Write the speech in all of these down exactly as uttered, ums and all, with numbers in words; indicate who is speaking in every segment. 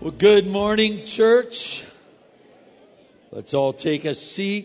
Speaker 1: Well, good morning, church. Let's all take a seat.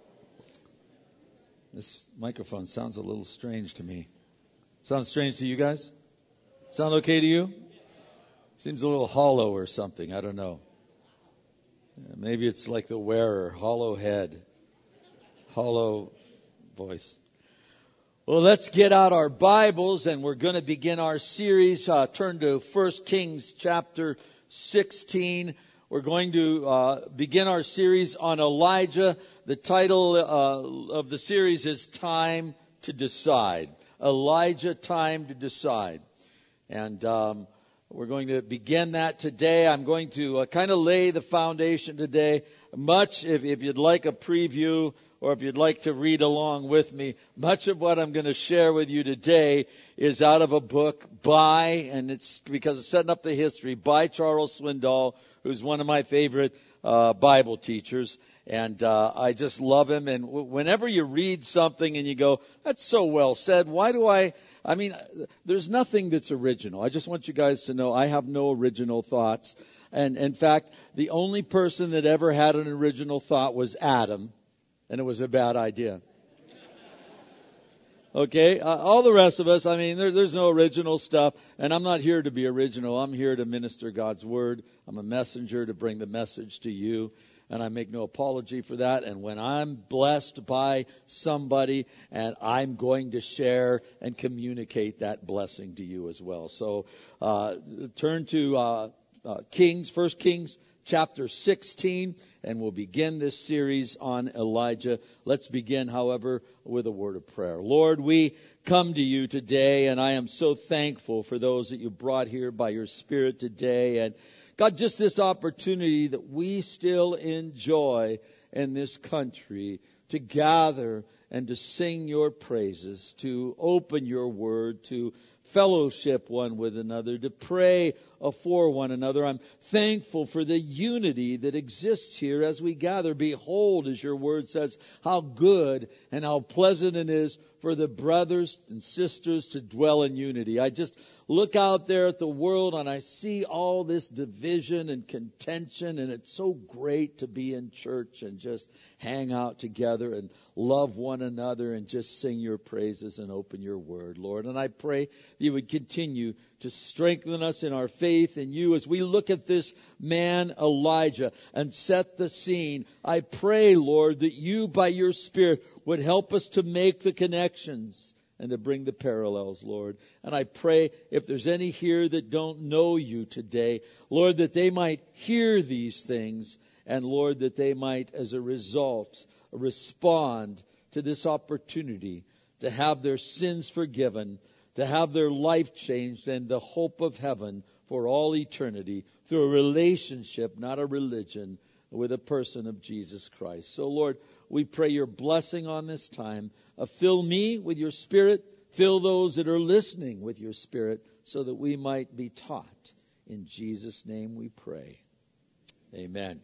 Speaker 1: This microphone sounds a little strange to me. Sounds strange to you guys? Sound okay to you? Seems a little hollow or something. I don't know. Maybe it's like the wearer, hollow head, hollow voice. Well, let's get out our Bibles, and we're going to begin our series. Uh, turn to First Kings chapter sixteen. We're going to uh, begin our series on Elijah. The title uh, of the series is Time to Decide. Elijah, Time to Decide. And um, we're going to begin that today. I'm going to uh, kind of lay the foundation today. Much, if, if you'd like a preview or if you'd like to read along with me, much of what I'm going to share with you today is out of a book by, and it's because it's setting up the history, by Charles Swindoll, who's one of my favorite uh, Bible teachers. And uh, I just love him. And w- whenever you read something and you go, that's so well said, why do I... I mean, there's nothing that's original. I just want you guys to know I have no original thoughts. And in fact, the only person that ever had an original thought was Adam, and it was a bad idea. Okay, uh, all the rest of us, I mean, there, there's no original stuff, and I'm not here to be original. I'm here to minister God's word. I'm a messenger to bring the message to you. And I make no apology for that. And when I'm blessed by somebody, and I'm going to share and communicate that blessing to you as well. So uh, turn to uh, uh, Kings, First Kings chapter sixteen, and we'll begin this series on Elijah. Let's begin, however, with a word of prayer. Lord, we come to you today, and I am so thankful for those that you brought here by your Spirit today. And God, just this opportunity that we still enjoy in this country to gather and to sing your praises, to open your word, to fellowship one with another, to pray for one another. I'm thankful for the unity that exists here as we gather. Behold, as your word says, how good and how pleasant it is for the brothers and sisters to dwell in unity. I just look out there at the world and I see all this division and contention, and it's so great to be in church and just hang out together and love one another and just sing your praises and open your word, Lord. And I pray you would continue to strengthen us in our faith in you as we look at this man Elijah and set the scene. I pray, Lord, that you by your Spirit would help us to make the connections and to bring the parallels, Lord. And I pray if there's any here that don't know you today, Lord, that they might hear these things, and Lord, that they might, as a result, respond to this opportunity to have their sins forgiven, to have their life changed, and the hope of heaven for all eternity through a relationship, not a religion, with a person of Jesus Christ. So, Lord, we pray your blessing on this time. Uh, fill me with your Spirit. Fill those that are listening with your Spirit so that we might be taught. In Jesus' name we pray. Amen.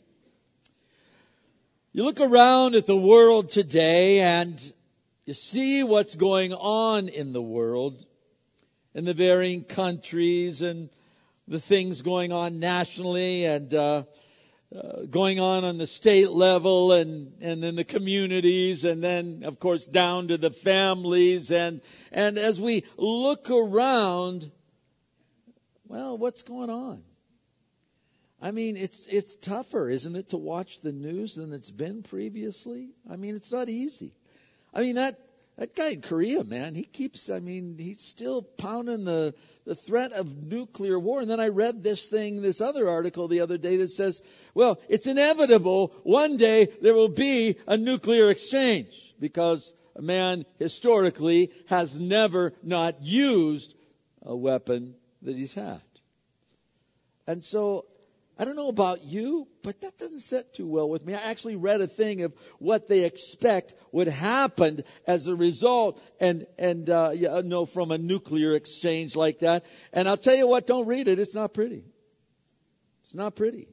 Speaker 1: You look around at the world today and you see what's going on in the world, in the varying countries and the things going on nationally and uh, uh, going on on the state level and, and then the communities and then, of course, down to the families. And, and as we look around, well, what's going on? I mean, it's it's tougher, isn't it, to watch the news than it's been previously? I mean, it's not easy. I mean, that that guy in Korea, man, he keeps, I mean, he's still pounding the, the threat of nuclear war. And then I read this thing, this other article the other day that says, well, it's inevitable. One day there will be a nuclear exchange because a man historically has never not used a weapon that he's had. And so, I don't know about you, but that doesn't sit too well with me. I actually read a thing of what they expect would happen as a result, and and uh, you know, from a nuclear exchange like that. And I'll tell you what, don't read it. It's not pretty. It's not pretty.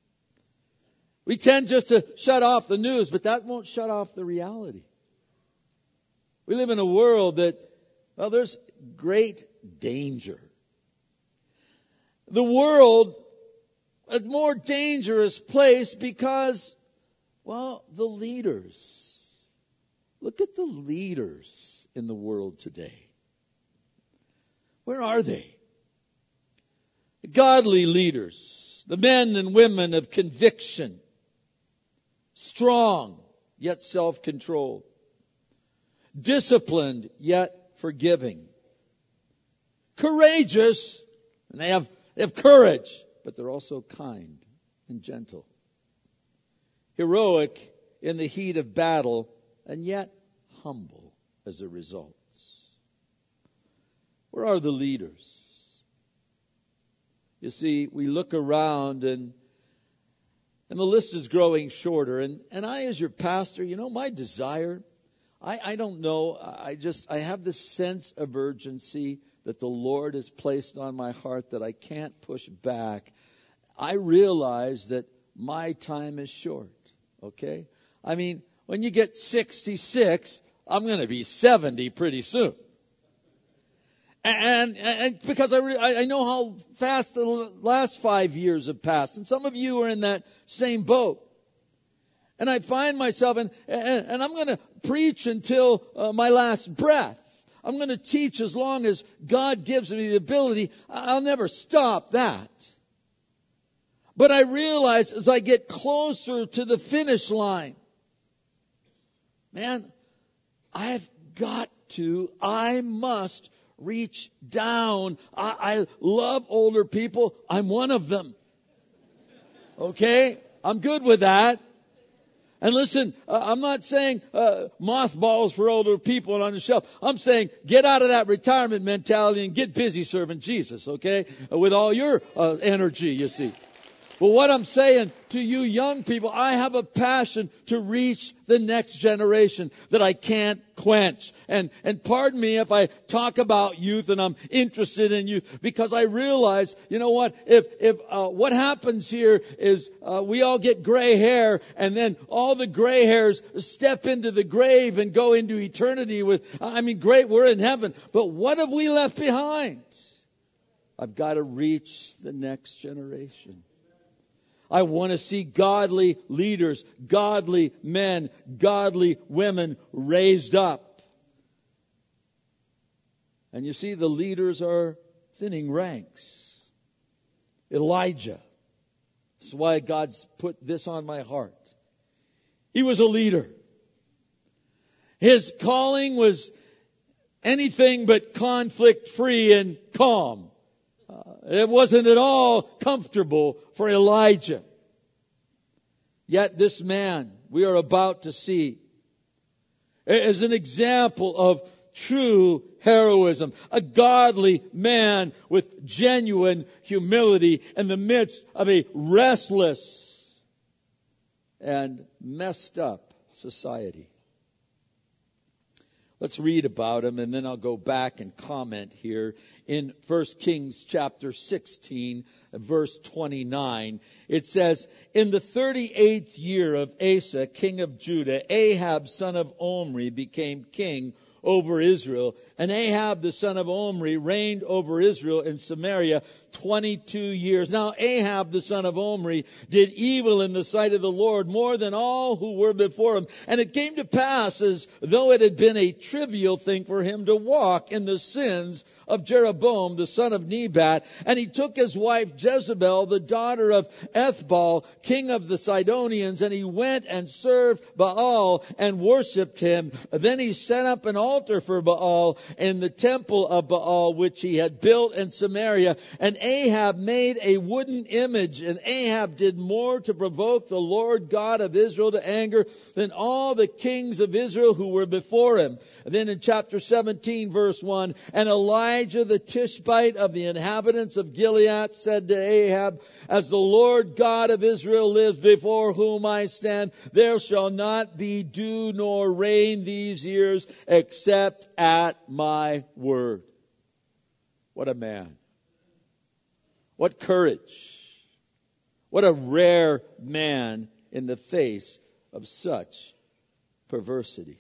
Speaker 1: We tend just to shut off the news, but that won't shut off the reality. We live in a world that, well, there's great danger. The world a more dangerous place because, well, the leaders. Look at the leaders in the world today. Where are they? The godly leaders, the men and women of conviction, strong yet self-controlled, disciplined yet forgiving, courageous, and they have, they have courage, but they're also kind and gentle, heroic in the heat of battle, and yet humble as a result. Where are the leaders? You see, we look around and and the list is growing shorter. And, and I, as your pastor, you know, my desire, I, I don't know, I just, I have this sense of urgency that the Lord has placed on my heart that I can't push back. I realize that my time is short, okay? I mean, when you get sixty-six, I'm going to be seventy pretty soon. And, and because I, re, I know how fast the last five years have passed. And some of you are in that same boat. And I find myself, and, and, and I'm going to preach until uh, my last breath. I'm going to teach as long as God gives me the ability. I'll never stop that. But I realize as I get closer to the finish line, man, I've got to, I must reach down. I, I love older people. I'm one of them. Okay? I'm good with that. And listen, uh, I'm not saying uh, mothballs for older people and on the shelf. I'm saying get out of that retirement mentality and get busy serving Jesus, okay? Uh, with all your uh, energy, you see. But what I'm saying to you young people, I have a passion to reach the next generation that I can't quench. And, and pardon me if I talk about youth and I'm interested in youth, because I realize, you know what, if, if, uh, what happens here is, uh, we all get gray hair and then all the gray hairs step into the grave and go into eternity with, I mean, great, we're in heaven. But what have we left behind? I've got to reach the next generation. I want to see godly leaders, godly men, godly women raised up. And you see, the leaders are thinning ranks. Elijah. That's why God's put this on my heart. He was a leader. His calling was anything but conflict-free and calm. Uh, it wasn't at all comfortable for Elijah. Yet this man we are about to see is an example of true heroism. A godly man with genuine humility in the midst of a restless and messed up society. Let's read about him, and then I'll go back and comment here. In First Kings chapter sixteen, verse twenty-nine, it says, in the thirty-eighth year of Asa, king of Judah, Ahab, son of Omri, became king over Israel. And Ahab, the son of Omri, reigned over Israel in Samaria twenty-two years. Now Ahab, the son of Omri, did evil in the sight of the Lord more than all who were before him. And it came to pass, as though it had been a trivial thing for him to walk in the sins of Jeroboam, the son of Nebat. And he took his wife Jezebel, the daughter of Ethbaal, king of the Sidonians, and he went and served Baal and worshipped him. Then he set up an altar for Baal in the temple of Baal, which he had built in Samaria. And Ahab made a wooden image, and Ahab did more to provoke the Lord God of Israel to anger than all the kings of Israel who were before him. And then in chapter seventeen, verse one, and Elijah the Tishbite of the inhabitants of Gilead said to Ahab, as the Lord God of Israel lives, before whom I stand, there shall not be dew nor rain these years except at my word. What a man. What courage. What a rare man in the face of such perversity.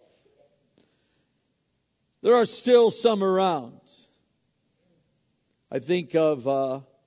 Speaker 1: There are still some around. I think of uh,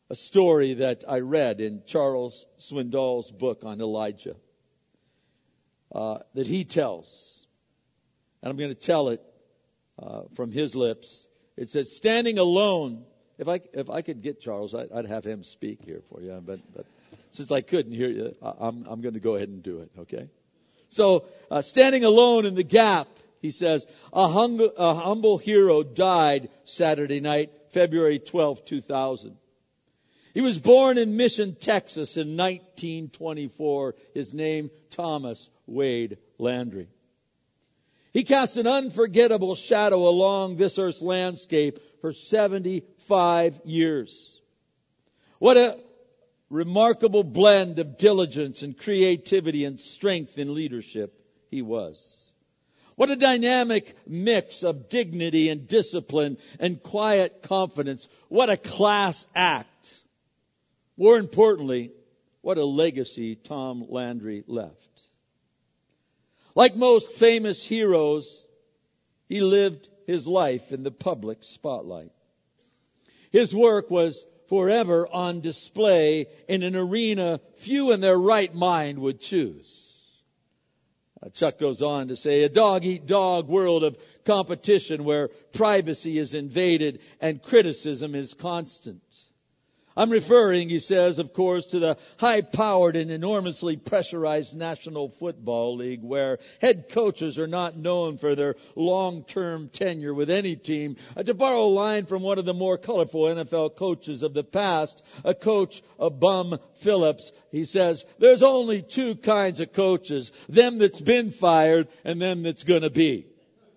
Speaker 1: a story that I read in Charles Swindoll's book on Elijah uh, that he tells. And I'm going to tell it uh, from his lips. It says, standing alone. If I if I could get Charles, I'd, I'd have him speak here for you. But but since I couldn't hear you, I'm I'm going to go ahead and do it. Okay. So uh, standing alone in the gap, he says, a, hung, a humble hero died Saturday night, February twelfth, two thousand. He was born in Mission, Texas in nineteen twenty-four. His name, Thomas Wade Landry. He cast an unforgettable shadow along this earth's landscape for seventy-five years. What a remarkable blend of diligence and creativity and strength in leadership he was. What a dynamic mix of dignity and discipline and quiet confidence. What a class act. More importantly, what a legacy Tom Landry left. Like most famous heroes, he lived his life in the public spotlight. His work was forever on display in an arena few in their right mind would choose. Uh, Chuck goes on to say, a dog-eat-dog world of competition where privacy is invaded and criticism is constant. I'm referring, he says, of course, to the high-powered and enormously pressurized National Football League, where head coaches are not known for their long-term tenure with any team. Uh, to borrow a line from one of the more colorful N F L coaches of the past, a coach, a Bum Phillips, he says, there's only two kinds of coaches, them that's been fired and them that's going to be.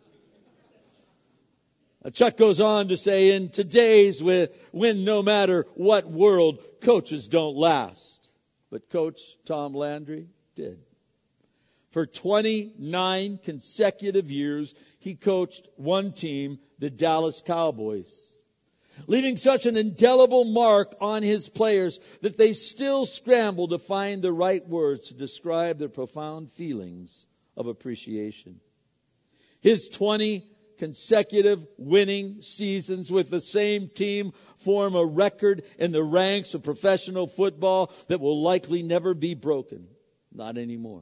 Speaker 1: Chuck goes on to say, in today's when no matter what world, coaches don't last. But Coach Tom Landry did. For twenty-nine consecutive years, he coached one team, the Dallas Cowboys, leaving such an indelible mark on his players that they still scramble to find the right words to describe their profound feelings of appreciation. His twenty consecutive winning seasons with the same team form a record in the ranks of professional football that will likely never be broken. Not anymore.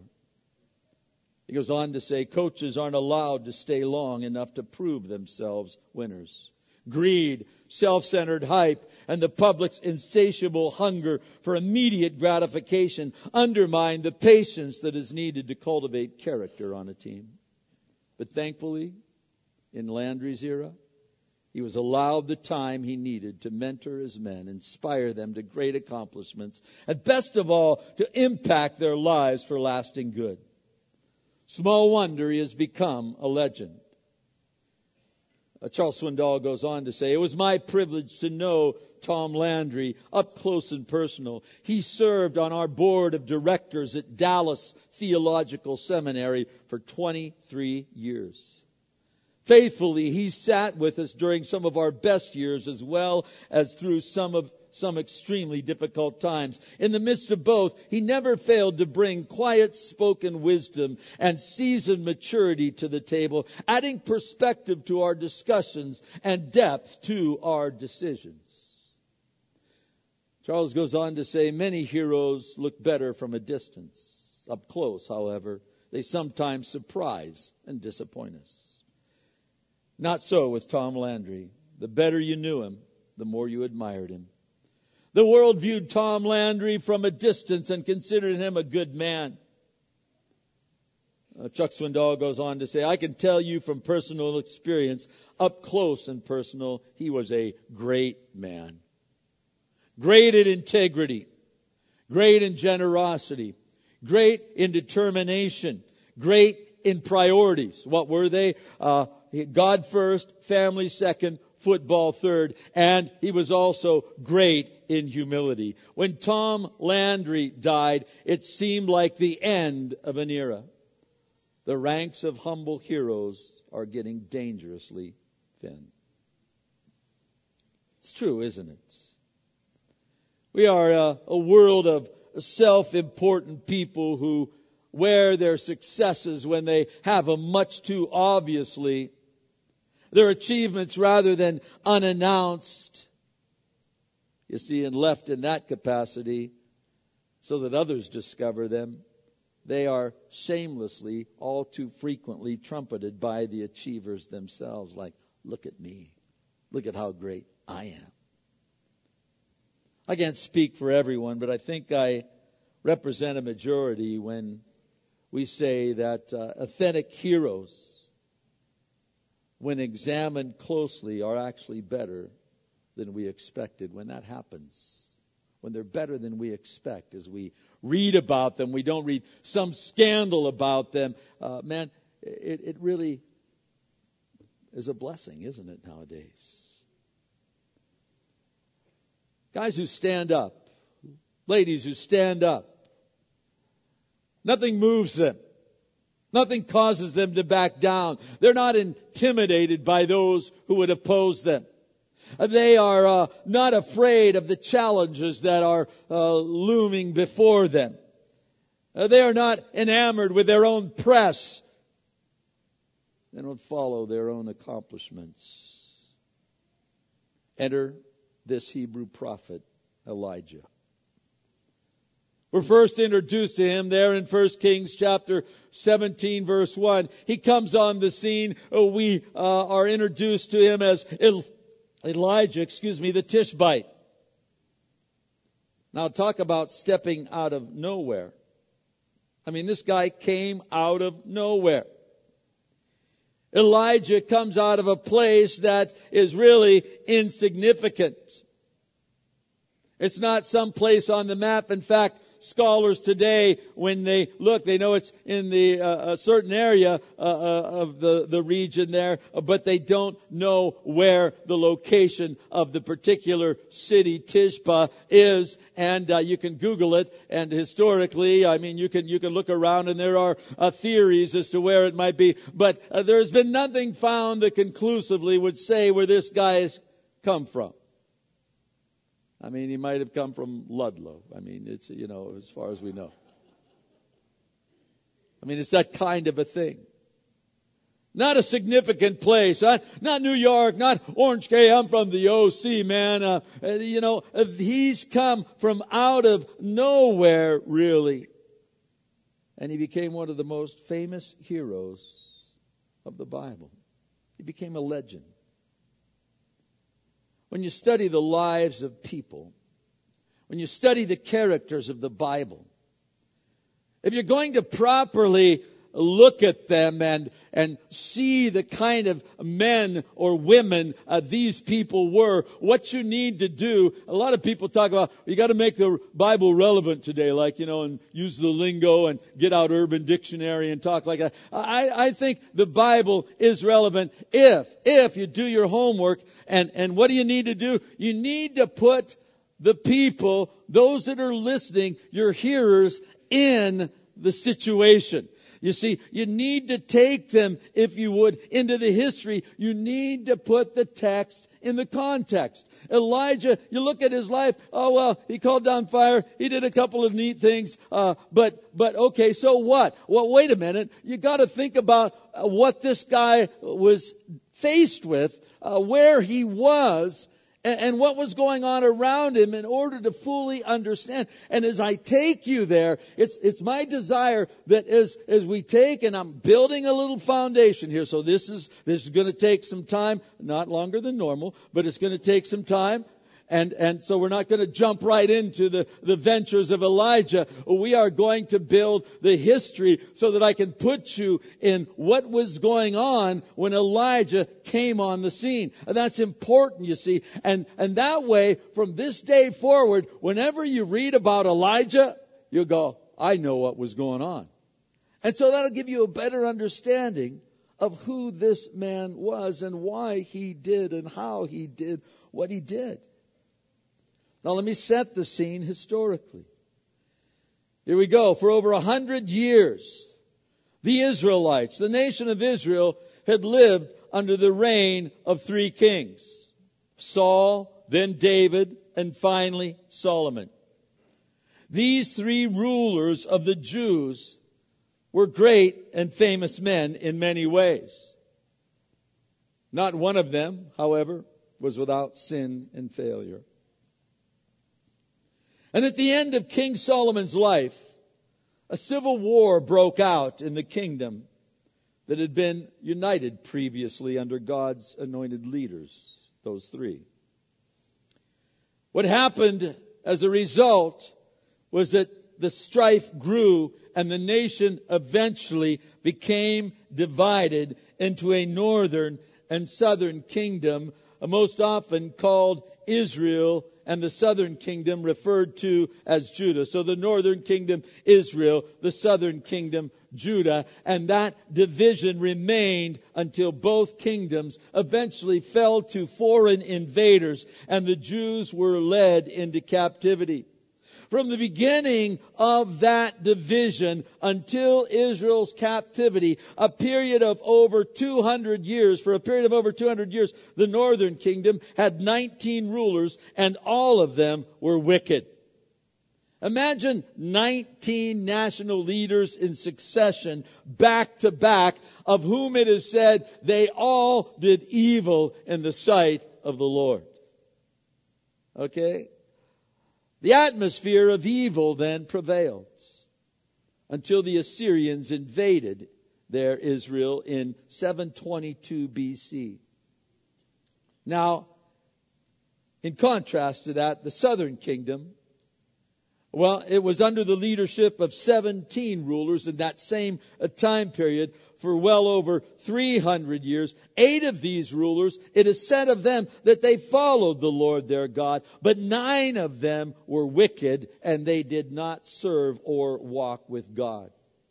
Speaker 1: He goes on to say, coaches aren't allowed to stay long enough to prove themselves winners. Greed, self-centered hype, and the public's insatiable hunger for immediate gratification undermine the patience that is needed to cultivate character on a team. But thankfully, in Landry's era, he was allowed the time he needed to mentor his men, inspire them to great accomplishments, and best of all, to impact their lives for lasting good. Small wonder he has become a legend. Uh, Charles Swindoll goes on to say, it was my privilege to know Tom Landry up close and personal. He served on our board of directors at Dallas Theological Seminary for twenty-three years. Faithfully, he sat with us during some of our best years as well as through some of some extremely difficult times. In the midst of both, he never failed to bring quiet spoken wisdom and seasoned maturity to the table, adding perspective to our discussions and depth to our decisions. Charles goes on to say, many heroes look better from a distance. Up close, however, they sometimes surprise and disappoint us. Not so with Tom Landry. The better you knew him, the more you admired him. The world viewed Tom Landry from a distance and considered him a good man. Uh, Chuck Swindoll goes on to say, I can tell you from personal experience, up close and personal, he was a great man. Great in integrity, great in generosity, great in determination, great in priorities. What were they? Uh, God first, family second, football third, and he was also great in humility. When Tom Landry died, it seemed like the end of an era. The ranks of humble heroes are getting dangerously thin. It's true, isn't it? We are a, a world of self-important people who wear their successes when they have them much too obviously, their achievements rather than unannounced. You see, and left in that capacity so that others discover them, they are shamelessly, all too frequently trumpeted by the achievers themselves, like, look at me. Look at how great I am. I can't speak for everyone, but I think I represent a majority when we say that uh, authentic heroes, when examined closely, are actually better than we expected. When that happens, when they're better than we expect, as we read about them, we don't read some scandal about them. Uh, man, it, it really is a blessing, isn't it, nowadays? Guys who stand up, ladies who stand up, nothing moves them. Nothing causes them to back down. They're not intimidated by those who would oppose them. They are uh, not afraid of the challenges that are uh, looming before them. Uh, they are not enamored with their own press. They don't follow their own accomplishments. Enter this Hebrew prophet, Elijah. We're first introduced to him there in First Kings chapter seventeen, verse one. He comes on the scene. We uh, are introduced to him as Elijah, excuse me, the Tishbite. Now talk about stepping out of nowhere. I mean, this guy came out of nowhere. Elijah comes out of a place that is really insignificant. It's not some place on the map. In fact, scholars today, when they look, they know it's in the uh, a certain area uh, uh, of the, the region there, but they don't know where the location of the particular city, Tishba, is. And uh, you can Google it. And historically, I mean, you can you can look around, and there are uh, theories as to where it might be. But uh, there's been nothing found that conclusively would say where this guy has come from. I mean, he might have come from Ludlow. I mean, it's, you know, as far as we know. I mean, it's that kind of a thing. Not a significant place. Not, not New York, not Orange County. I'm from the O C, man. Uh, you know, he's come from out of nowhere, really. And he became one of the most famous heroes of the Bible. He became a legend. When you study the lives of people, when you study the characters of the Bible, if you're going to properly look at them and and see the kind of men or women uh, these people were, what you need to do, a lot of people talk about, you got to make the Bible relevant today, like, you know, and use the lingo and get out Urban Dictionary and talk like that. I, I think the Bible is relevant if, if you do your homework. And, and what do you need to do? You need to put the people, those that are listening, your hearers, in the situation. You see, you need to take them, if you would, into the history. You need to put the text in the context. Elijah, you look at his life, oh well, he called down fire, he did a couple of neat things, uh, but, but okay, so what? Well, wait a minute, you gotta think about uh, what this guy was faced with, uh, where he was, and what was going on around him in order to fully understand. And as I take you there, it's it's my desire that as as we take, and I'm building a little foundation here. So this is this is going to take some time, not longer than normal, but it's going to take some time. And and so we're not going to jump right into the, the ventures of Elijah. We are going to build the history so that I can put you in what was going on when Elijah came on the scene. And that's important, you see. And and that way, from this day forward, whenever you read about Elijah, you'll go, I know what was going on. And so that'll give you a better understanding of who this man was and why he did and how he did what he did. Now let me set the scene historically. Here we go. For over a hundred years, the Israelites, the nation of Israel, had lived under the reign of three kings. Saul, then David, and finally Solomon. These three rulers of the Jews were great and famous men in many ways. Not one of them, however, was without sin and failure. And at the end of King Solomon's life, a civil war broke out in the kingdom that had been united previously under God's anointed leaders, those three. What happened as a result was that the strife grew and the nation eventually became divided into a northern and southern kingdom, most often called Israel, and the southern kingdom referred to as Judah. So the northern kingdom, Israel, the southern kingdom, Judah. And that division remained until both kingdoms eventually fell to foreign invaders and the Jews were led into captivity. From the beginning of that division until Israel's captivity, a period of over two hundred years, for a period of over two hundred years, the northern kingdom had nineteen rulers and all of them were wicked. Imagine nineteen national leaders in succession, back to back, of whom it is said they all did evil in the sight of the Lord. Okay? The atmosphere of evil then prevailed until the Assyrians invaded their Israel in seven twenty-two B C. Now, in contrast to that, the southern kingdom, well, it was under the leadership of seventeen rulers in that same time period for well over three hundred years. Eight of these rulers, it is said of them that they followed the Lord their God, but nine of them were wicked and they did not serve or walk with God.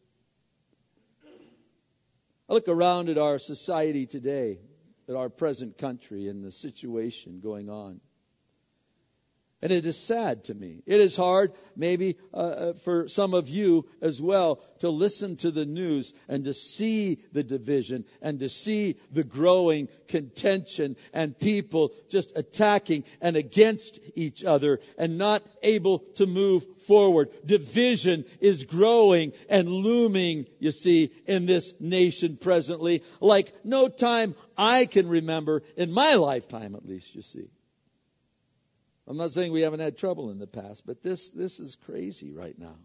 Speaker 1: I look around at our society today, at our present country and the situation going on. And it is sad to me. It is hard, maybe uh, for some of you as well, to listen to the news and to see the division and to see the growing contention and people just attacking and against each other and not able to move forward. Division is growing and looming, you see, in this nation presently, like no time I can remember in my lifetime, at least, you see. I'm not saying we haven't had trouble in the past, but this, this is crazy right now.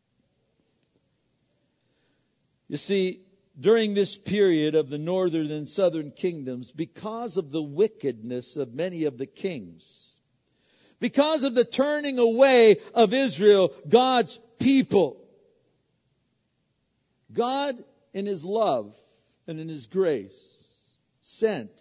Speaker 1: You see, during this period of the northern and southern kingdoms, because of the wickedness of many of the kings, because of the turning away of Israel, God's people, God in His love and in His grace sent,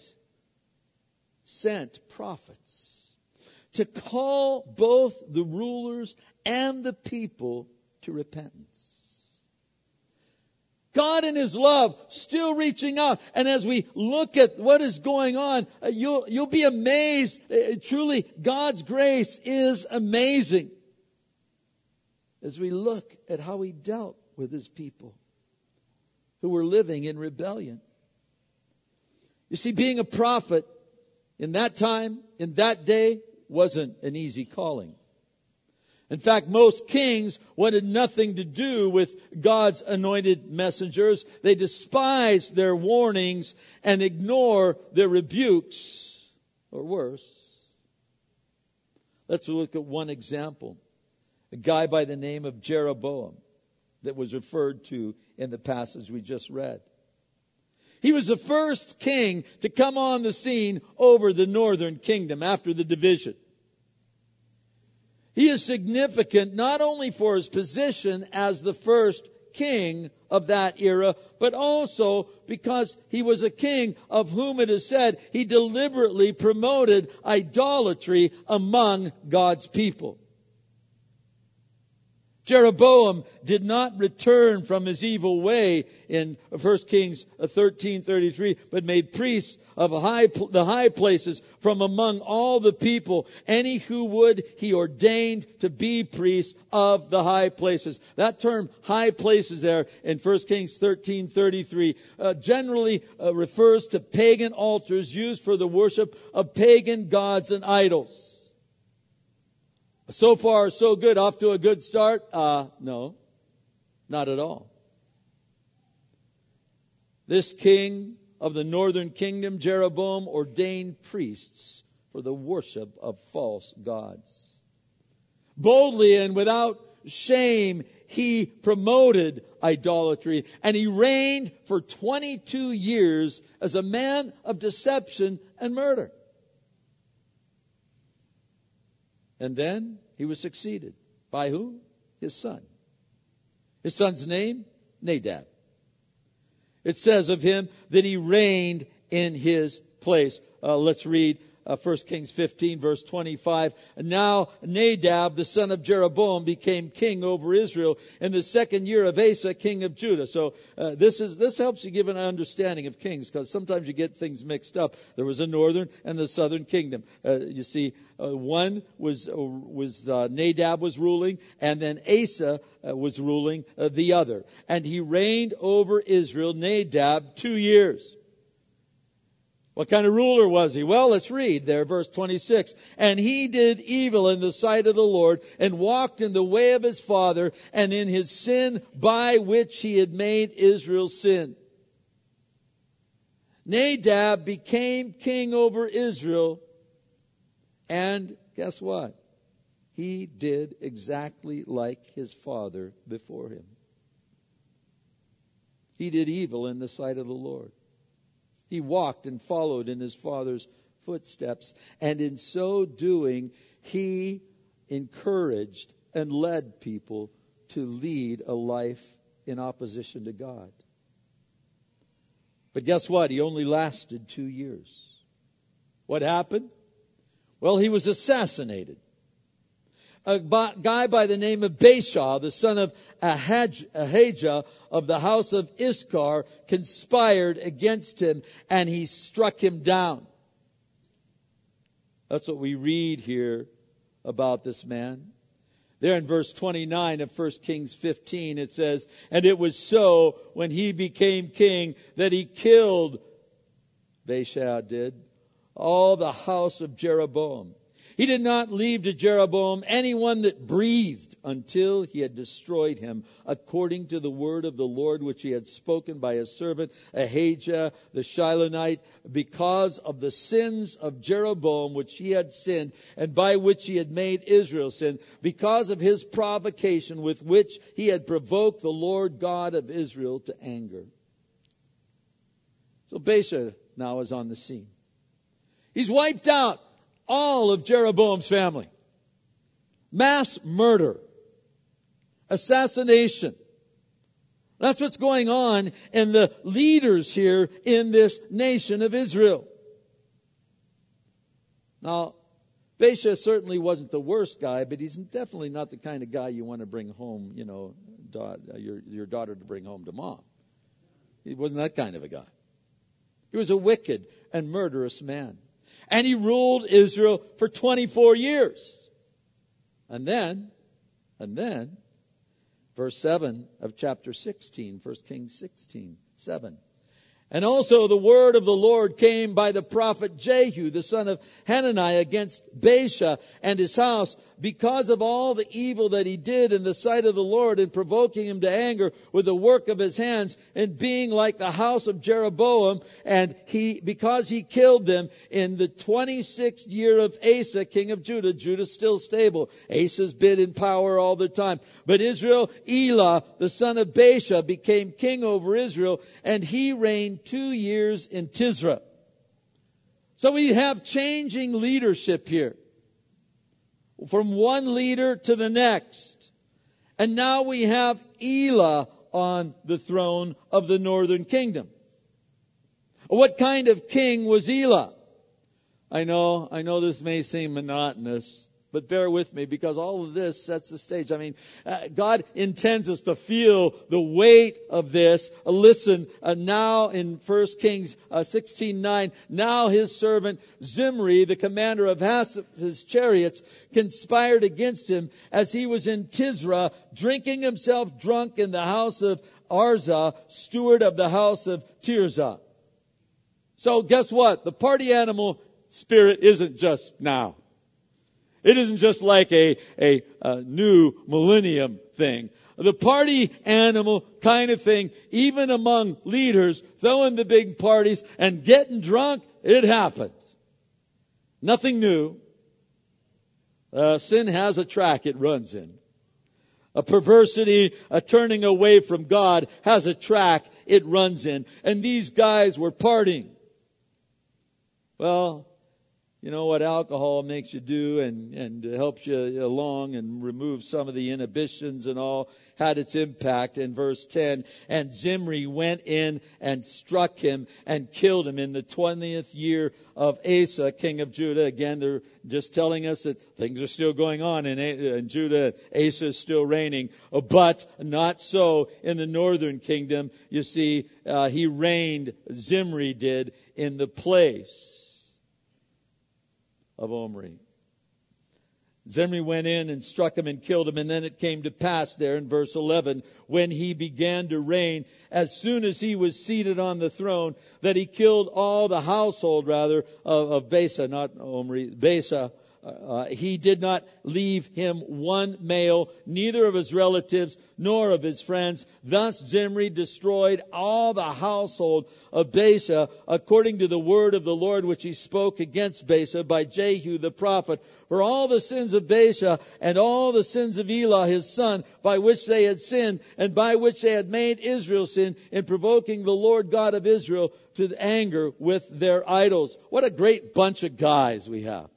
Speaker 1: sent prophets to call both the rulers and the people to repentance. God in His love still reaching out. And as we look at what is going on, uh, you'll, you'll be amazed. Uh, truly, God's grace is amazing. As we look at how He dealt with His people who were living in rebellion. You see, being a prophet in that time, in that day, wasn't an easy calling. In fact, most kings wanted nothing to do with God's anointed messengers. They despised their warnings and ignore their rebukes, or worse. Let's look at one example. A guy by the name of Jeroboam that was referred to in the passage we just read. He was the first king to come on the scene over the northern kingdom after the division. He is significant not only for his position as the first king of that era, but also because he was a king of whom it is said he deliberately promoted idolatry among God's people. Jeroboam did not return from his evil way in First Kings thirteen thirty-three, but made priests of high, the high places from among all the people. Any who would, he ordained to be priests of the high places. That term, high places, there in First Kings thirteen thirty-three, uh, generally uh, refers to pagan altars used for the worship of pagan gods and idols. So far, so good. Off to a good start? Uh, no, not at all. This king of the northern kingdom, Jeroboam, ordained priests for the worship of false gods. Boldly and without shame, he promoted idolatry, and he reigned for twenty-two years as a man of deception and murder. And then he was succeeded. By whom? His son. His son's name? Nadab. It says of him that he reigned in his place. Uh, let's read uh, First Kings fifteen, verse twenty-five. Now Nadab, the son of Jeroboam, became king over Israel in the second year of Asa, king of Judah. So uh, this is this helps you give an understanding of kings, because sometimes you get things mixed up. There was a northern and the southern kingdom. Uh, you see, uh, one was uh, was uh, Nadab was ruling, and then Asa uh, was ruling uh, the other. And he reigned over Israel, Nadab, two years. What kind of ruler was he? Well, let's read there, verse twenty-six. And he did evil in the sight of the Lord, and walked in the way of his father, and in his sin by which he had made Israel sin. Nadab became king over Israel, and guess what? He did exactly like his father before him. He did evil in the sight of the Lord. He walked and followed in his father's footsteps, and in so doing, he encouraged and led people to lead a life in opposition to God. But guess what? He only lasted two years. What happened? Well, he was assassinated. A guy by the name of Baasha, the son of Ahijah of the house of Issachar, conspired against him, and he struck him down. That's what we read here about this man. There in verse twenty-nine of First Kings fifteen, it says, and it was so when he became king that he killed, Baasha did, all the house of Jeroboam. He did not leave to Jeroboam anyone that breathed until he had destroyed him, according to the word of the Lord which he had spoken by his servant Ahijah the Shilonite, because of the sins of Jeroboam which he had sinned, and by which he had made Israel sin, because of his provocation with which he had provoked the Lord God of Israel to anger. So Baasha now is on the scene. He's wiped out all of Jeroboam's family. Mass murder. Assassination. That's what's going on in the leaders here in this nation of Israel. Now, Baasha certainly wasn't the worst guy, but he's definitely not the kind of guy you want to bring home, you know, da- your, your daughter to bring home to mom. He wasn't that kind of a guy. He was a wicked and murderous man. And he ruled Israel for twenty-four years. And then, and then, verse seven of chapter sixteen, First Kings sixteen, seven. And also the word of the Lord came by the prophet Jehu, the son of Hanani, against Baasha and his house, because of all the evil that he did in the sight of the Lord, in provoking him to anger with the work of his hands, and being like the house of Jeroboam, and he, because he killed them in the twenty-sixth year of Asa, king of Judah. Judah's still stable. Asa's been in power all the time. But Israel, Elah, the son of Baasha, became king over Israel, and he reigned two years in Tisra. So we have changing leadership here, from one leader to the next. And now we have Elah on the throne of the northern kingdom. What kind of king was Elah? I know, I know this may seem monotonous, but bear with me, because all of this sets the stage. I mean, uh, God intends us to feel the weight of this. Uh, listen, uh, now in First Kings uh, sixteen nine, now his servant Zimri, the commander of his chariots, conspired against him as he was in Tisra, drinking himself drunk in the house of Arza, steward of the house of Tirzah. So guess what? The party animal spirit isn't just now. It isn't just like a, a, a new millennium thing. The party animal kind of thing, even among leaders, throwing the big parties and getting drunk, it happened. Nothing new. Uh, sin has a track it runs in. A perversity, a turning away from God has a track it runs in. And these guys were partying. Well, you know what alcohol makes you do and, and helps you along and remove some of the inhibitions and all had its impact. In verse ten, and Zimri went in and struck him and killed him in the twentieth year of Asa, king of Judah. Again, they're just telling us that things are still going on in, in Judah. Asa is still reigning, but not so in the northern kingdom. You see, uh, he reigned, Zimri did, in the place of Omri. Zimri went in and struck him and killed him. And then it came to pass there in verse eleven, when he began to reign, as soon as he was seated on the throne, that he killed all the household, rather, of, of Baasha, not Omri, Baasha. Uh, he did not leave him one male, neither of his relatives nor of his friends. Thus Zimri destroyed all the household of Baasha, according to the word of the Lord which he spoke against Baasha by Jehu the prophet. For all the sins of Baasha and all the sins of Elah his son, by which they had sinned, and by which they had made Israel sin, in provoking the Lord God of Israel to anger with their idols. What a great bunch of guys we have.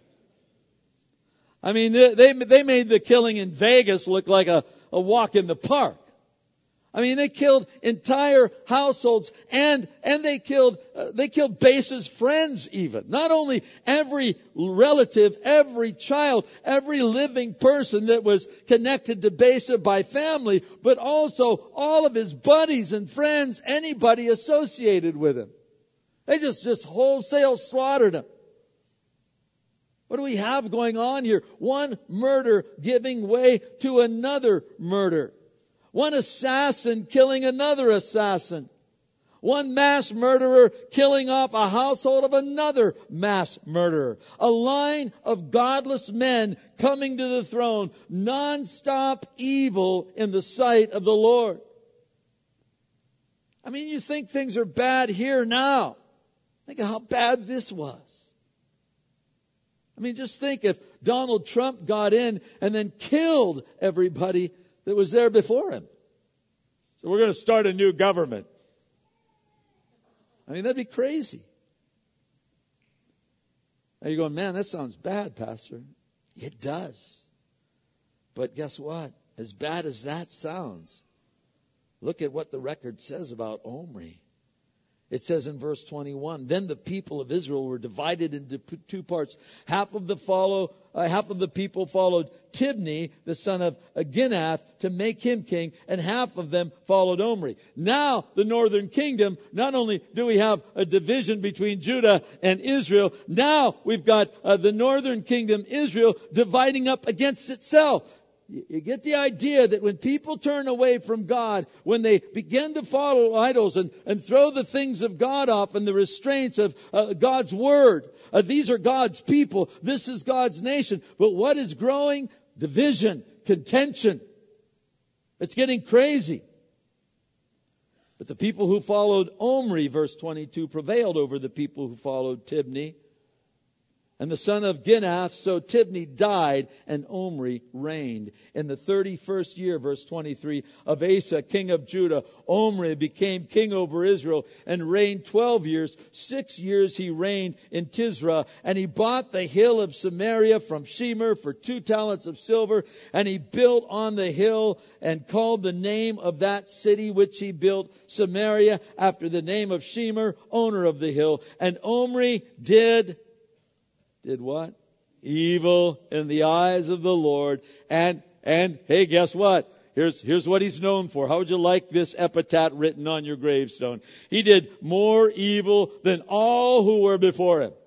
Speaker 1: I mean, they they made the killing in Vegas look like a, a walk in the park. I mean, they killed entire households, and and they killed uh, they killed Baasha's friends even. Not only every relative, every child, every living person that was connected to Baasha by family, but also all of his buddies and friends, anybody associated with him. They just just wholesale slaughtered him. What do we have going on here? One murder giving way to another murder. One assassin killing another assassin. One mass murderer killing off a household of another mass murderer. A line of godless men coming to the throne. Non-stop evil in the sight of the Lord. I mean, you think things are bad here now. Think of how bad this was. I mean, just think if Donald Trump got in and then killed everybody that was there before him. So we're going to start a new government. I mean, that'd be crazy. Now you're going, man, that sounds bad, Pastor. It does. But guess what? As bad as that sounds, look at what the record says about Omri. It says in verse twenty-one, then the people of Israel were divided into two parts. Half of the follow, uh, half of the people followed Tibni, the son of Ginath, to make him king, and half of them followed Omri. Now, the northern kingdom, not only do we have a division between Judah and Israel, now we've got uh, the northern kingdom, Israel, dividing up against itself. You get the idea that when people turn away from God, when they begin to follow idols and, and throw the things of God off and the restraints of uh, God's word, uh, these are God's people. This is God's nation. But what is growing? Division, contention. It's getting crazy. But the people who followed Omri, verse twenty-two, prevailed over the people who followed Tibni. And the son of Ginath, so Tibni died, and Omri reigned. In the thirty-first year, verse twenty-three, of Asa, king of Judah, Omri became king over Israel and reigned twelve years. Six years he reigned in Tisra. And he bought the hill of Samaria from Shemer for two talents of silver. And he built on the hill and called the name of that city which he built Samaria, after the name of Shemer, owner of the hill. And Omri did... Did what? Evil in the eyes of the Lord. And, and, hey, guess what? Here's, here's what he's known for. How would you like this epitaph written on your gravestone? He did more evil than all who were before him.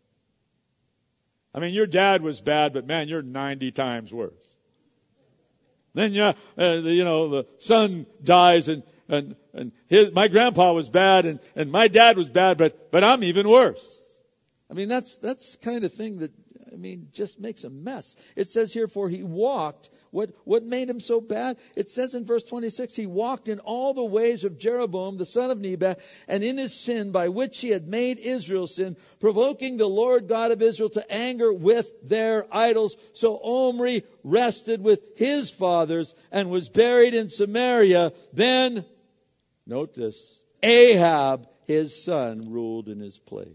Speaker 1: I mean, your dad was bad, but man, you're ninety times worse. Then, yeah, uh, you know, the son dies and, and, and his, my grandpa was bad and, and my dad was bad, but, but I'm even worse. I mean, that's that's the kind of thing that I mean, just makes a mess. It says here, for he walked. What, what made him so bad? It says in verse twenty-six, he walked in all the ways of Jeroboam, the son of Nebat, and in his sin by which he had made Israel sin, provoking the Lord God of Israel to anger with their idols. So Omri rested with his fathers and was buried in Samaria. Then, note this, Ahab, his son, ruled in his place.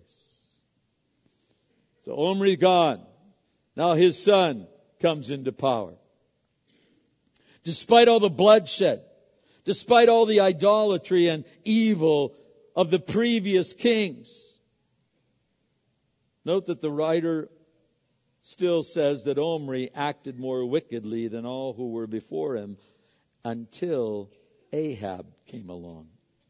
Speaker 1: So Omri gone. Now his son comes into power. Despite all the bloodshed, despite all the idolatry and evil of the previous kings. Note that the writer still says that Omri acted more wickedly than all who were before him until Ahab came along.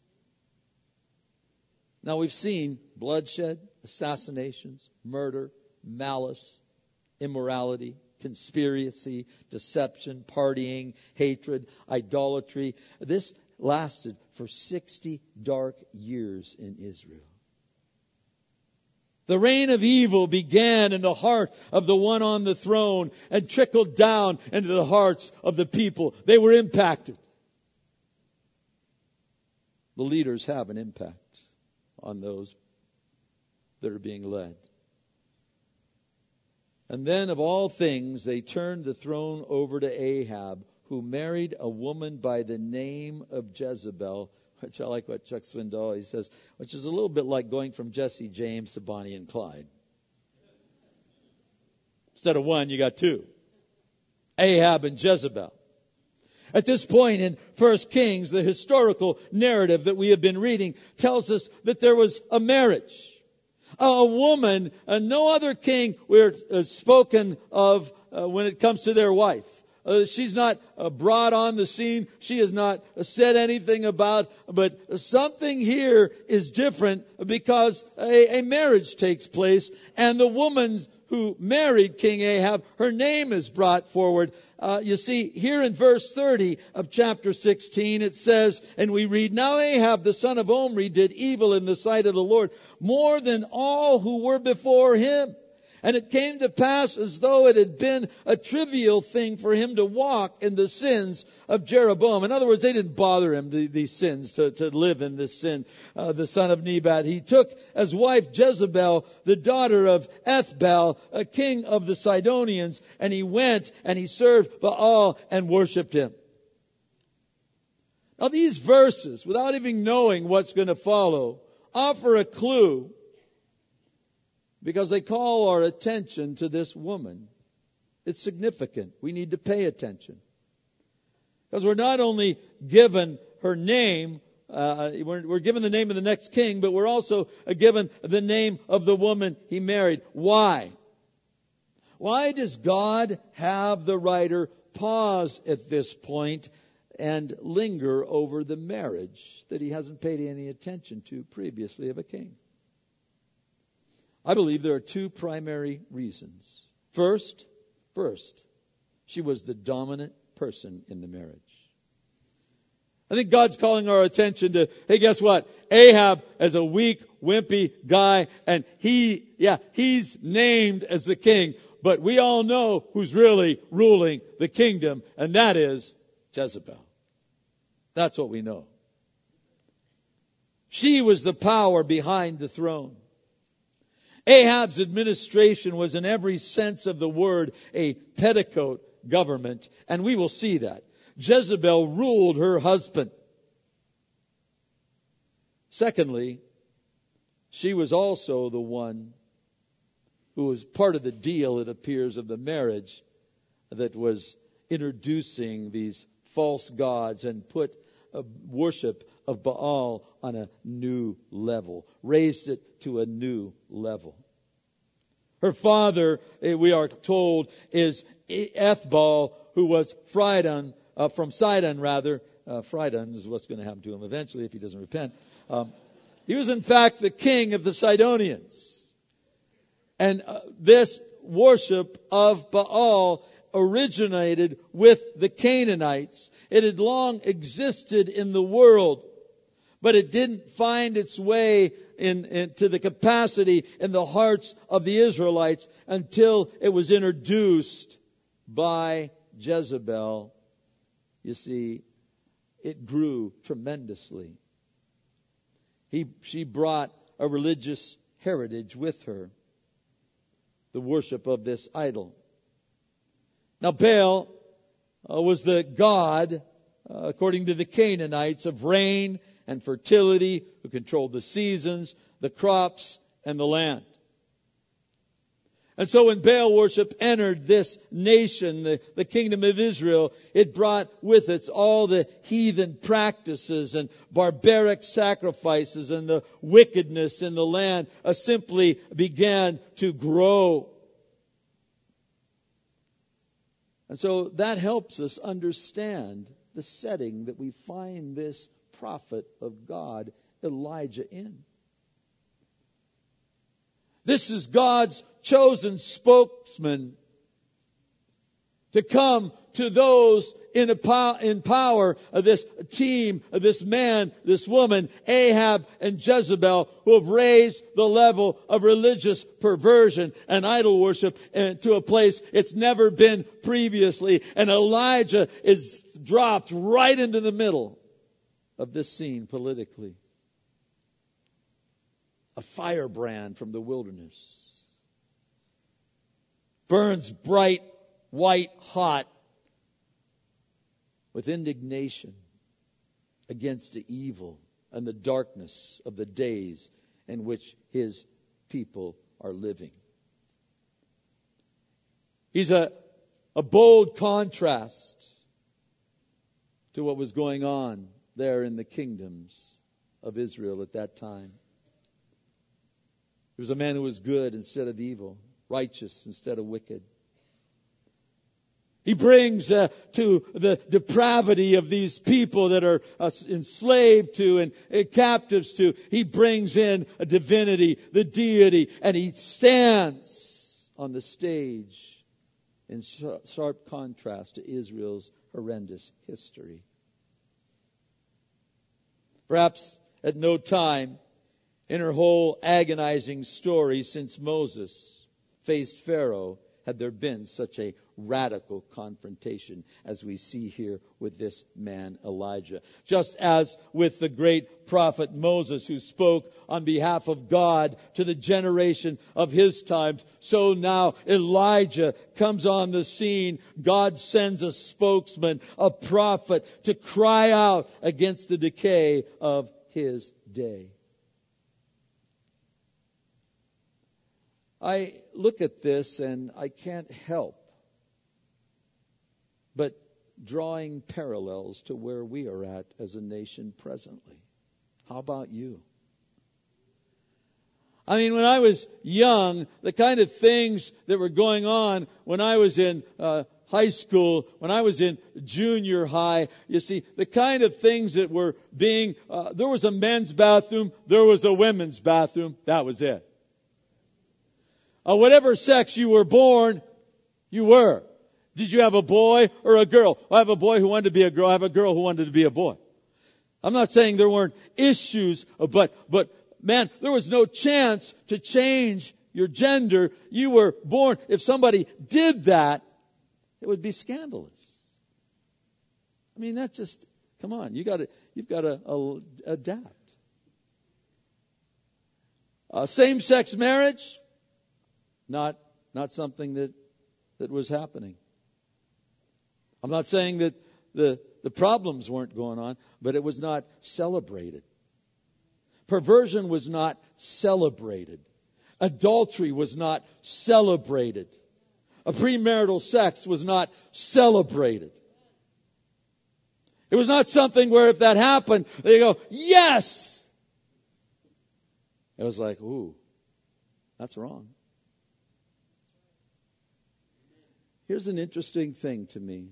Speaker 1: Now we've seen bloodshed, assassinations, murder, malice, immorality, conspiracy, deception, partying, hatred, idolatry. This lasted for sixty dark years in Israel. The reign of evil began in the heart of the one on the throne and trickled down into the hearts of the people. They were impacted. The leaders have an impact on those that are being led. And then of all things, they turned the throne over to Ahab, who married a woman by the name of Jezebel, which I like what Chuck Swindoll, he says, which is a little bit like going from Jesse James to Bonnie and Clyde. Instead of one, you got two. Ahab and Jezebel. At this point in First Kings, the historical narrative that we have been reading tells us that there was a marriage. A woman, uh, no other king we're uh, spoken of uh, when it comes to their wife. Uh, she's not uh, brought on the scene. She has not uh, said anything about, but something here is different because a, a marriage takes place, and the woman who married King Ahab, her name is brought forward. Uh, you see, here in verse thirty of chapter sixteen, it says, and we read, now Ahab, the son of Omri, did evil in the sight of the Lord, more than all who were before him. And it came to pass as though it had been a trivial thing for him to walk in the sins of Jeroboam. In other words, they didn't bother him, the, these sins, to, to live in this sin. Uh, the son of Nebat. He took as wife Jezebel, the daughter of Ethbaal, a king of the Sidonians, and he went and he served Baal and worshipped him. Now these verses, without even knowing what's going to follow, offer a clue, because they call our attention to this woman. It's significant. We need to pay attention. Because we're not only given her name, uh, we're, we're given the name of the next king, but we're also given the name of the woman he married. Why? Why does God have the writer pause at this point and linger over the marriage that he hasn't paid any attention to previously of a king? I believe there are two primary reasons. First, first, she was the dominant person in the marriage. I think God's calling our attention to, hey, guess what? Ahab is a weak, wimpy guy, and he, yeah, he's named as the king, but we all know who's really ruling the kingdom, and that is Jezebel. That's what we know. She was the power behind the throne. Ahab's administration was in every sense of the word a petticoat government, and we will see that. Jezebel ruled her husband. Secondly, she was also the one who was part of the deal, it appears, of the marriage that was introducing these false gods and put a worship of Baal on a new level, raised it to a new level. Her father, we are told, is Ethbaal, who was Fridon, uh, from Sidon rather. Uh, Fridon is what's going to happen to him eventually if he doesn't repent. Um, he was in fact the king of the Sidonians. And uh, this worship of Baal originated with the Canaanites. It had long existed in the world, but it didn't find its way in, in to the capacity in the hearts of the Israelites until it was introduced by Jezebel. You see, it grew tremendously. He, she brought a religious heritage with her, the worship of this idol. Now, Baal uh, was the god, uh, according to the Canaanites, of rain and fertility, who controlled the seasons, the crops, and the land. And so when Baal worship entered this nation, the, the kingdom of Israel, it brought with it all the heathen practices and barbaric sacrifices, and the wickedness in the land uh, simply began to grow. And so that helps us understand the setting that we find this prophet of God, Elijah, in. This is God's chosen spokesman to come to those in, a, in power of this team, of this man, this woman, Ahab and Jezebel, who have raised the level of religious perversion and idol worship to a place it's never been previously. And Elijah is dropped right into the middle of this scene politically. A firebrand from the wilderness. Burns bright, white hot with indignation against the evil and the darkness of the days in which his people are living. He's a, a bold contrast to what was going on there in the kingdoms of Israel at that time. He was a man who was good instead of evil, righteous instead of wicked. He brings uh, to the depravity of these people that are uh, enslaved to and uh, captives to, he brings in a divinity, the deity, and he stands on the stage in sharp contrast to Israel's horrendous history. Perhaps at no time in her whole agonizing story since Moses faced Pharaoh had there been such a radical confrontation as we see here with this man Elijah. Just as with the great prophet Moses, who spoke on behalf of God to the generation of his times, so now Elijah comes on the scene. God sends a spokesman, a prophet, to cry out against the decay of his day. I look at this and I can't help but drawing parallels to where we are at as a nation presently. How about you? I mean, when I was young, the kind of things that were going on when I was in uh, high school, when I was in junior high, you see, the kind of things that were being, uh, there was a men's bathroom, there was a women's bathroom, that was it. Uh, whatever sex you were born, you were. Did you have a boy or a girl? I have a boy who wanted to be a girl. I have a girl who wanted to be a boy. I'm not saying there weren't issues, but, but man, there was no chance to change your gender. You were born. If somebody did that, it would be scandalous. I mean, that just, come on, you gotta, you've got to uh, adapt. Uh, same-sex marriage, Not, not something that, that was happening. I'm not saying that the, the problems weren't going on, but it was not celebrated. Perversion was not celebrated. Adultery was not celebrated. A premarital sex was not celebrated. It was not something where if that happened, they go, yes! It was like, ooh, that's wrong. Here's an interesting thing to me.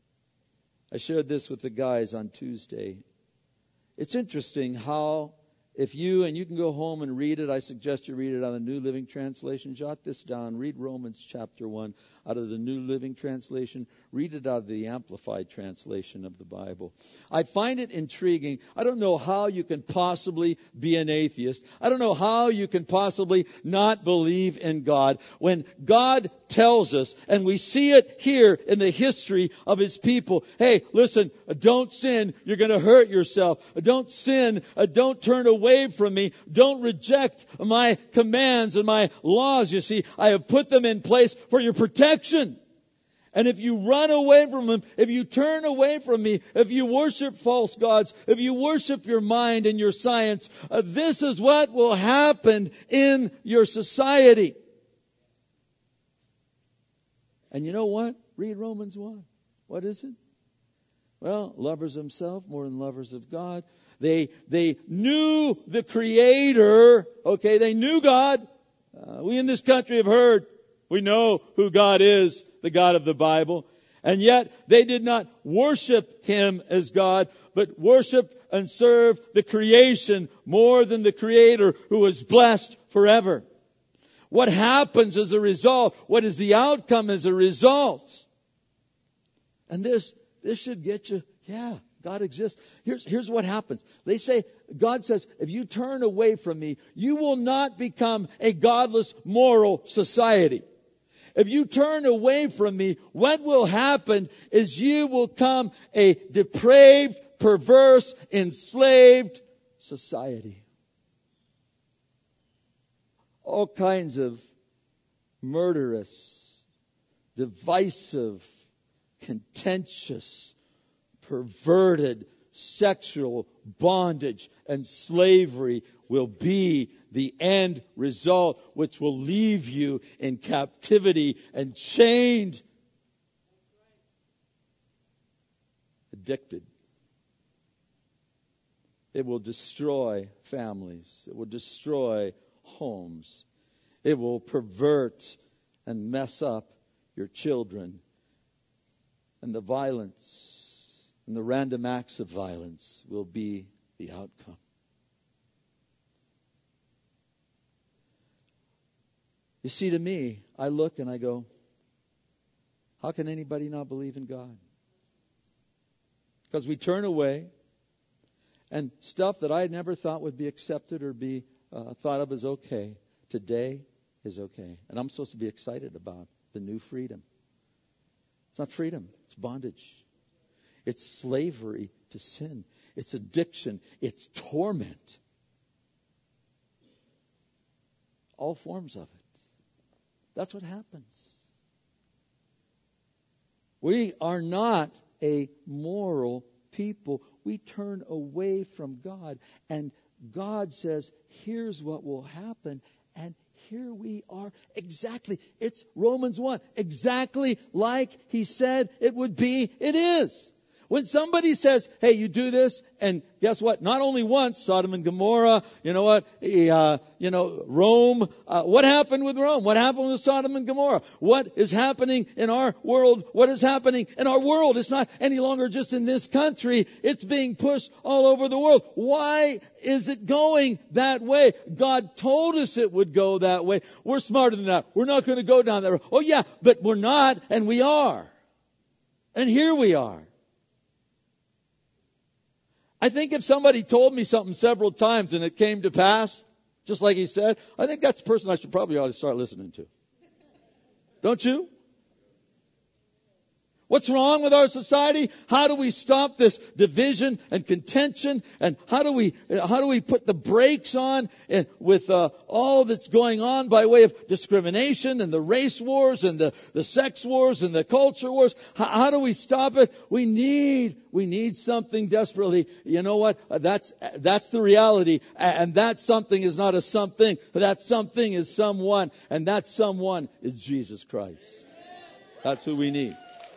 Speaker 1: I shared this with the guys on Tuesday. It's interesting how If you, and you can go home and read it, I suggest you read it out of the New Living Translation. Jot this down. Read Romans chapter one out of the New Living Translation. Read it out of the Amplified Translation of the Bible. I find it intriguing. I don't know how you can possibly be an atheist. I don't know how you can possibly not believe in God when God tells us, and we see it here in the history of His people. Hey, listen, don't sin. You're going to hurt yourself. Don't sin. Don't turn away from me. Don't reject my commands and my laws. You see, I have put them in place for your protection. And if you run away from Him, if you turn away from me, if you worship false gods, if you worship your mind and your science, uh, this is what will happen in your society. And you know what? Read Romans one. What is it? Well, lovers of Himself more than lovers of God. They they knew the Creator. Okay, they knew God. Uh, we in this country have heard. We know who God is, the God of the Bible. And yet they did not worship Him as God, but worship and serve the creation more than the Creator who is blessed forever. What happens as a result? What is the outcome as a result? And this, this should get you, yeah, God exists. Here's, here's what happens. They say, God says, if you turn away from me, you will not become a godless, moral society. If you turn away from me, what will happen is you will become a depraved, perverse, enslaved society. All kinds of murderous, divisive, contentious, perverted sexual bondage and slavery will be the end result, which will leave you in captivity and chained, addicted. It will destroy families. It will destroy homes. It will pervert and mess up your children. And the violence and the random acts of violence will be the outcome. You see, to me, I look and I go, how can anybody not believe in God? Because we turn away, and stuff that I never thought would be accepted or be uh, thought of as okay, today is okay. And I'm supposed to be excited about the new freedom. It's not freedom, it's bondage. It's slavery to sin. It's addiction. It's torment. All forms of it. That's what happens. We are not a moral people. We turn away from God. And God says, here's what will happen. And here we are. Exactly. It's Romans one. Exactly like He said it would be, it is. When somebody says, hey, you do this, and guess what? Not only once, Sodom and Gomorrah, you know what? Uh, you know, Rome. Uh, what happened with Rome? What happened with Sodom and Gomorrah? What is happening in our world? What is happening in our world? It's not any longer just in this country. It's being pushed all over the world. Why is it going that way? God told us it would go that way. We're smarter than that. We're not going to go down that road. Oh yeah, but we're not, and we are. And here we are. I think if somebody told me something several times and it came to pass, just like he said, I think that's the person I should probably ought to start listening to. Don't you? What's wrong with our society? How do we stop this division and contention? And how do we how do we put the brakes on and with uh, all that's going on by way of discrimination and the race wars and the, the sex wars and the culture wars? How, how do we stop it? We need we need something desperately. You know what? That's that's the reality. And that something is not a something. That something is someone. And that someone is Jesus Christ. That's who we need.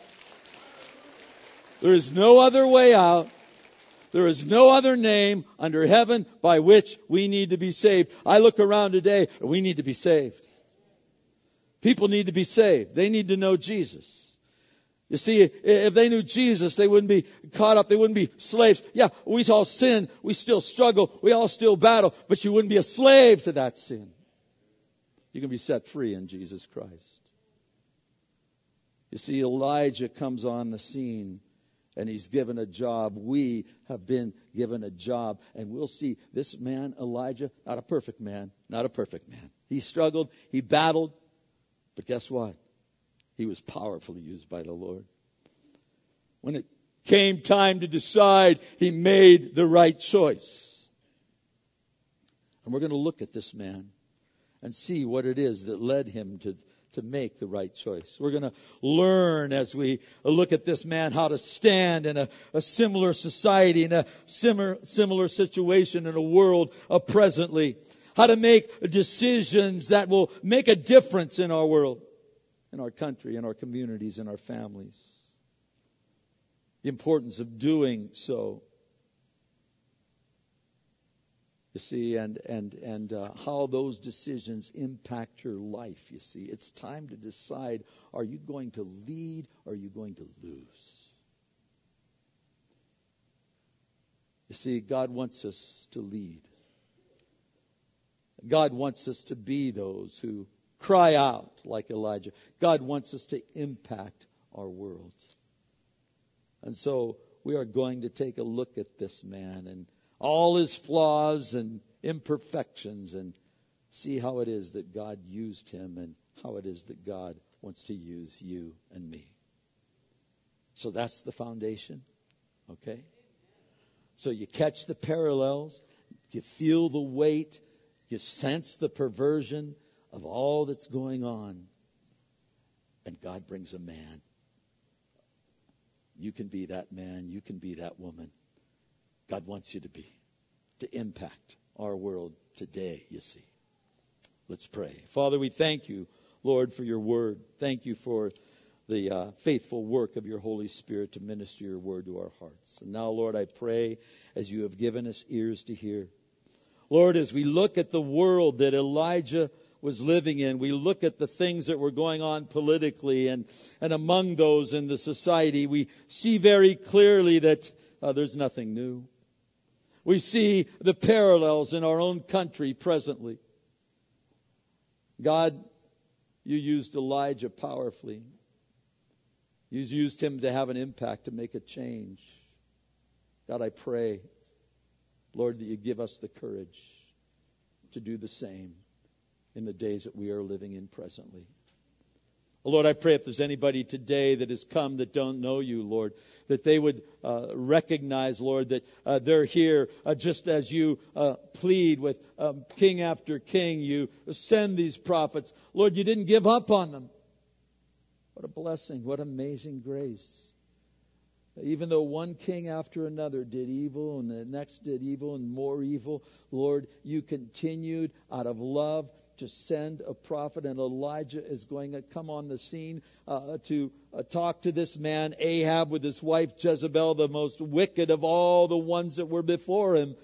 Speaker 1: There is no other way out. There is no other name under heaven by which we need to be saved. I look around today, and we need to be saved. People need to be saved. They need to know Jesus. You see, if they knew Jesus, they wouldn't be caught up. They wouldn't be slaves. Yeah, we all sin. We still struggle. We all still battle. But you wouldn't be a slave to that sin. You can be set free in Jesus Christ. You see, Elijah comes on the scene and he's given a job. We have been given a job. And we'll see this man, Elijah, not a perfect man, not a perfect man. He struggled. He battled. But guess what? He was powerfully used by the Lord. When it came time to decide, he made the right choice. And we're going to look at this man and see what it is that led him to, to make the right choice. We're going to learn as we look at this man how to stand in a, a similar society, in a similar, similar situation in a world of presently. How to make decisions that will make a difference in our world, in our country, in our communities, in our families. The importance of doing so. You see, and and and uh, how those decisions impact your life, you see. It's time to decide, are you going to lead or are you going to lose? You see, God wants us to lead. God wants us to be those who cry out like Elijah. God wants us to impact our world. And so we are going to take a look at this man and all his flaws and imperfections and see how it is that God used him and how it is that God wants to use you and me. So that's the foundation. Okay? So you catch the parallels. You feel the weight. You sense the perversion of all that's going on. And God brings a man. You can be that man. You can be that woman. God wants you to be. To impact our world today, you see. Let's pray. Father, we thank you, Lord, for your word. Thank you for the uh, faithful work of your Holy Spirit to minister your word to our hearts. And now, Lord, I pray as you have given us ears to hear. Lord, as we look at the world that Elijah was living in, we look at the things that were going on politically and, and among those in the society, we see very clearly that uh, there's nothing new. We see the parallels in our own country presently. God, you used Elijah powerfully. You used him to have an impact, to make a change. God, I pray, Lord, that you give us the courage to do the same in the days that we are living in presently. Oh, Lord, I pray if there's anybody today that has come that don't know you, Lord, that they would uh, recognize, Lord, that uh, they're here uh, just as you uh, plead with um, king after king. You send these prophets. Lord, you didn't give up on them. What a blessing. What amazing grace. Even though one king after another did evil and the next did evil and more evil, Lord, you continued out of love to send a prophet, and Elijah is going to come on the scene uh, to uh, talk to this man, Ahab, with his wife Jezebel, the most wicked of all the ones that were before him.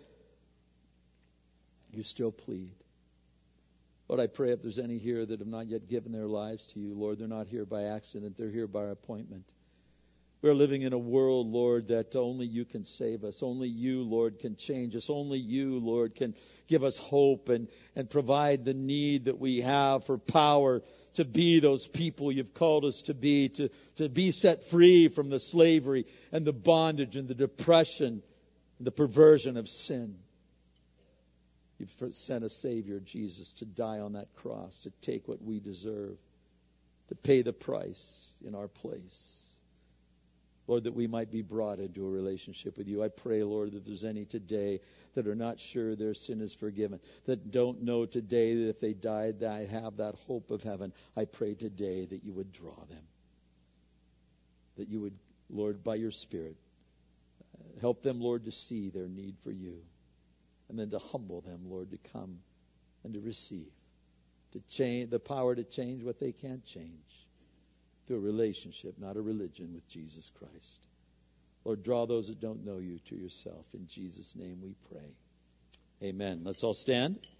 Speaker 1: You still plead. Lord, I pray if there's any here that have not yet given their lives to you, Lord, they're not here by accident, they're here by appointment. We're living in a world, Lord, that only you can save us. Only you, Lord, can change us. Only you, Lord, can give us hope and, and provide the need that we have for power to be those people you've called us to be, to, to be set free from the slavery and the bondage and the depression and the perversion of sin. You've sent a Savior, Jesus, to die on that cross, to take what we deserve, to pay the price in our place. Lord, that we might be brought into a relationship with you. I pray, Lord, that there's any today that are not sure their sin is forgiven, that don't know today that if they died, that I have that hope of heaven. I pray today that you would draw them, that you would, Lord, by your Spirit, help them, Lord, to see their need for you, and then to humble them, Lord, to come and to receive, to change the power to change what they can't change. To a relationship, not a religion, with Jesus Christ. Lord, draw those that don't know you to yourself. In Jesus' name we pray. Amen. Let's all stand.